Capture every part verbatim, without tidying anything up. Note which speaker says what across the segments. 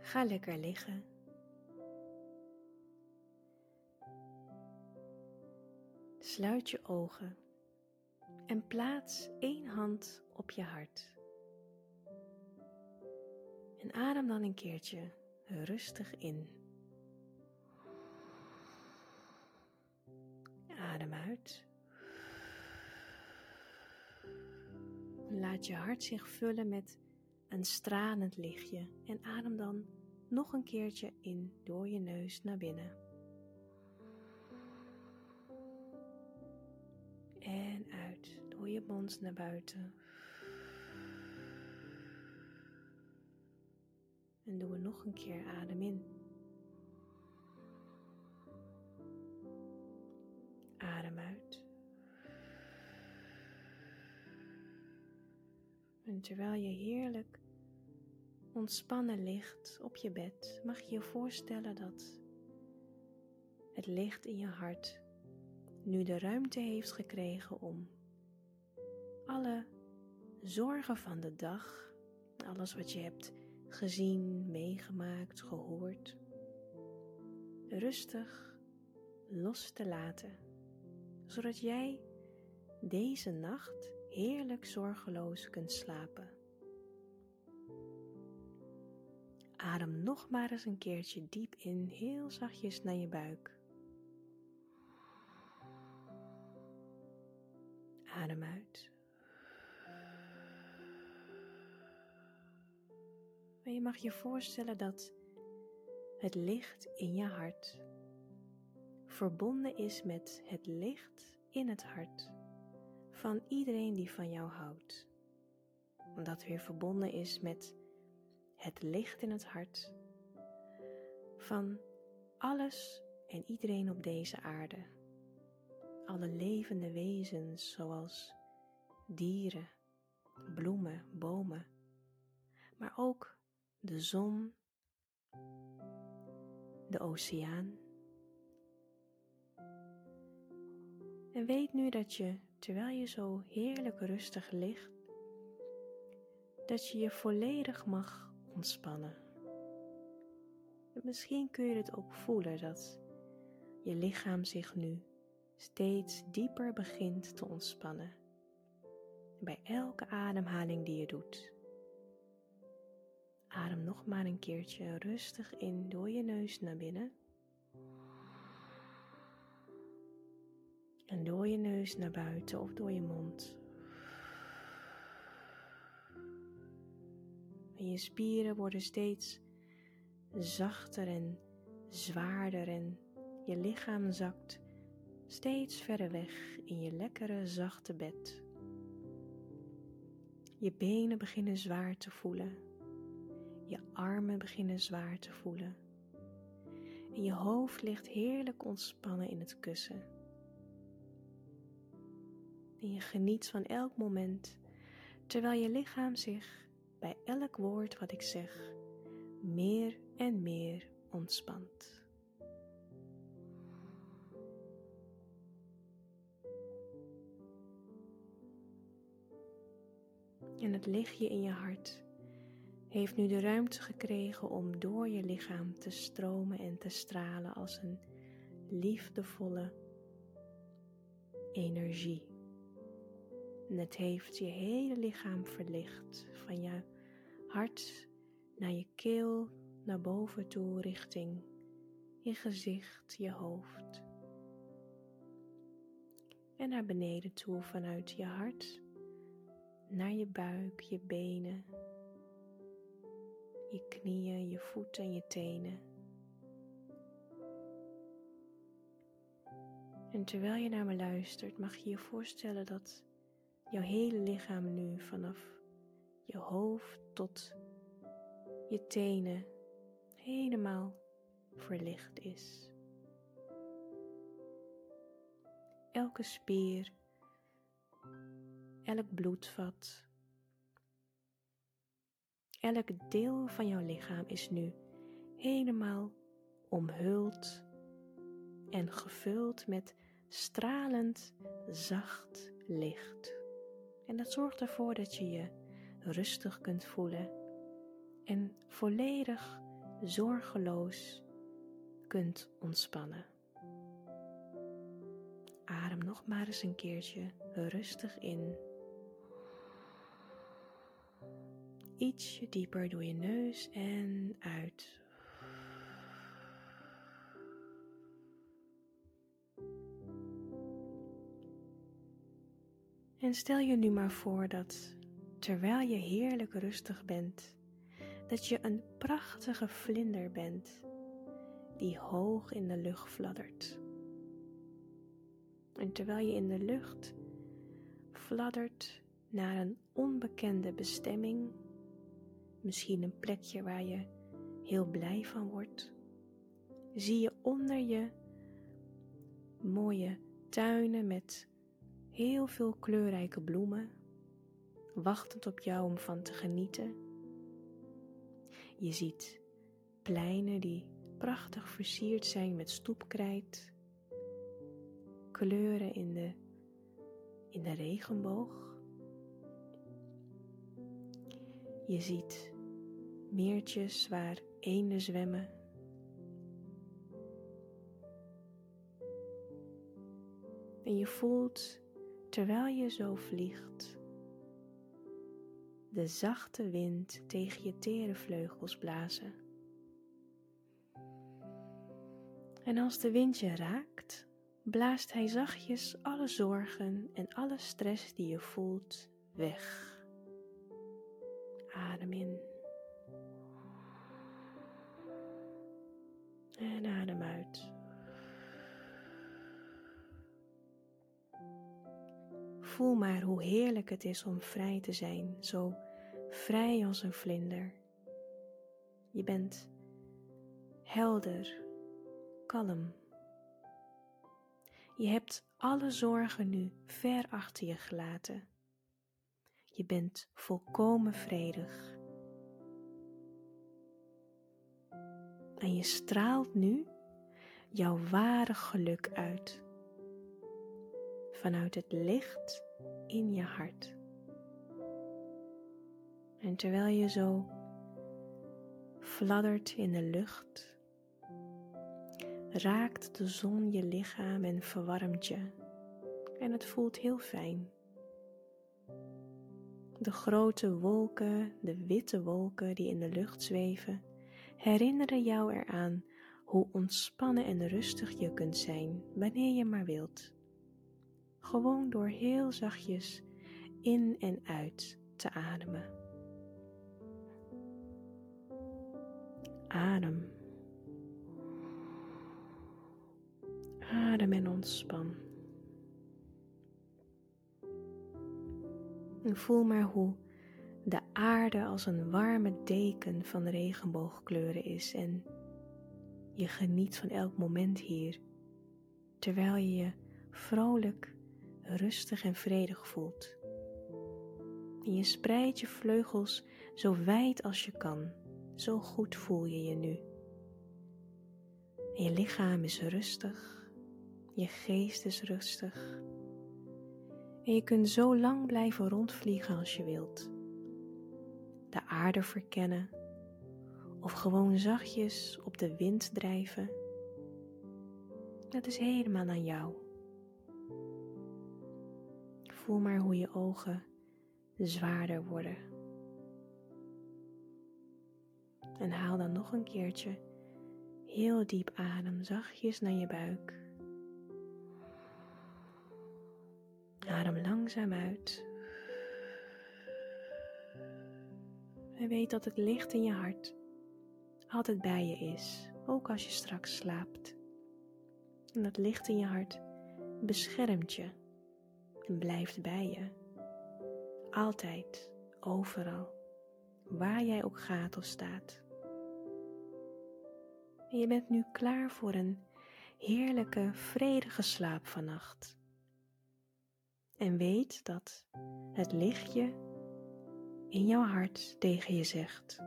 Speaker 1: Ga lekker liggen. Sluit je ogen en plaats één hand op je hart. En adem dan een keertje rustig in. Adem uit. Laat je hart zich vullen met een stralend lichtje en adem dan nog een keertje in door je neus naar binnen. En uit door je mond naar buiten. En doe nog een keer adem in. Adem uit. En terwijl je heerlijk ontspannen ligt op je bed, mag je je voorstellen dat het licht in je hart nu de ruimte heeft gekregen om alle zorgen van de dag, alles wat je hebt gezien, meegemaakt, gehoord, rustig los te laten, zodat jij deze nacht heerlijk zorgeloos kunt slapen. Adem nog maar eens een keertje diep in, heel zachtjes naar je buik. Adem uit. En je mag je voorstellen dat het licht in je hart verbonden is met het licht in het hart van iedereen die van jou houdt. Dat weer verbonden is met het licht in het hart van alles en iedereen op deze aarde. Alle levende wezens zoals dieren, bloemen, bomen, maar ook de zon, de oceaan. En weet nu dat je, terwijl je zo heerlijk rustig ligt, dat je je volledig mag ontspannen. En misschien kun je het ook voelen dat je lichaam zich nu steeds dieper begint te ontspannen. Bij elke ademhaling die je doet. Adem nog maar een keertje rustig in door je neus naar binnen. En door je neus naar buiten of door je mond. En je spieren worden steeds zachter en zwaarder en je lichaam zakt steeds verder weg in je lekkere zachte bed. Je benen beginnen zwaar te voelen. Je armen beginnen zwaar te voelen. En je hoofd ligt heerlijk ontspannen in het kussen. En je geniet van elk moment, terwijl je lichaam zich bij elk woord wat ik zeg, meer en meer ontspant. En het lichtje in je hart heeft nu de ruimte gekregen om door je lichaam te stromen en te stralen als een liefdevolle energie. En het heeft je hele lichaam verlicht, van je hart naar je keel, naar boven toe, richting je gezicht, je hoofd. En naar beneden toe vanuit je hart, naar je buik, je benen, je knieën, je voeten en je tenen. En terwijl je naar me luistert, mag je je voorstellen dat jouw hele lichaam nu vanaf je hoofd tot je tenen helemaal verlicht is. Elke spier, elk bloedvat, elk deel van jouw lichaam is nu helemaal omhuld en gevuld met stralend, zacht licht. En dat zorgt ervoor dat je je rustig kunt voelen en volledig zorgeloos kunt ontspannen. Adem nog maar eens een keertje rustig in. Ietsje dieper door je neus en uit. En stel je nu maar voor dat, terwijl je heerlijk rustig bent, dat je een prachtige vlinder bent die hoog in de lucht fladdert. En terwijl je in de lucht fladdert naar een onbekende bestemming, misschien een plekje waar je heel blij van wordt, zie je onder je mooie tuinen met heel veel kleurrijke bloemen, wachtend op jou om van te genieten. Je ziet pleinen die prachtig versierd zijn met stoepkrijt, kleuren in de, in de regenboog. Je ziet meertjes waar eenden zwemmen. En je voelt, terwijl je zo vliegt, de zachte wind tegen je tere vleugels blazen. En als de wind je raakt, blaast hij zachtjes alle zorgen en alle stress die je voelt weg. Adem in. En adem uit. Voel maar hoe heerlijk het is om vrij te zijn, zo vrij als een vlinder. Je bent helder, kalm. Je hebt alle zorgen nu ver achter je gelaten. Je bent volkomen vredig. En je straalt nu jouw ware geluk uit. Vanuit het licht in je hart. En terwijl je zo fladdert in de lucht, raakt de zon je lichaam en verwarmt je. En het voelt heel fijn. De grote wolken, de witte wolken die in de lucht zweven, herinneren jou eraan hoe ontspannen en rustig je kunt zijn wanneer je maar wilt. Gewoon door heel zachtjes in en uit te ademen. Adem. Adem en ontspan. En voel maar hoe de aarde als een warme deken van regenboogkleuren is en je geniet van elk moment hier, terwijl je je vrolijk, rustig en vredig voelt. En je spreidt je vleugels zo wijd als je kan, zo goed voel je je nu. En je lichaam is rustig, je geest is rustig. En je kunt zo lang blijven rondvliegen als je wilt. De aarde verkennen of gewoon zachtjes op de wind drijven. Dat is helemaal aan jou. Voel maar hoe je ogen zwaarder worden. En haal dan nog een keertje heel diep adem, zachtjes naar je buik. Adem langzaam uit. En weet dat het licht in je hart altijd bij je is, ook als je straks slaapt. En dat licht in je hart beschermt je en blijft bij je. Altijd, overal, waar jij ook gaat of staat. En je bent nu klaar voor een heerlijke, vredige slaap vannacht. En weet dat het lichtje in jouw hart tegen je zegt: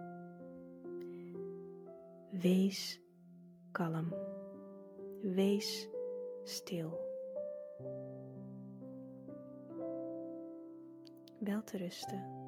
Speaker 1: wees kalm, wees stil. Wel te rusten.